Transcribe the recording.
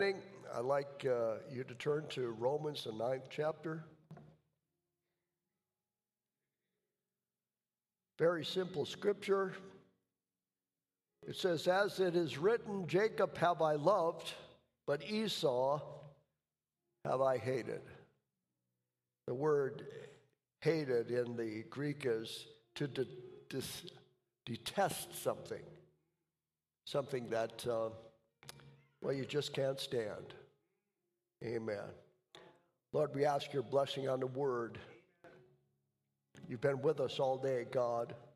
I'd like you to turn to Romans, the 9th chapter. Very simple scripture. It says, as it is written, Jacob have I loved, but Esau have I hated. The word hated in the Greek is to detest something. Something that, you just can't stand. Amen. Lord, we ask your blessing on the word. You've been with us all day, God.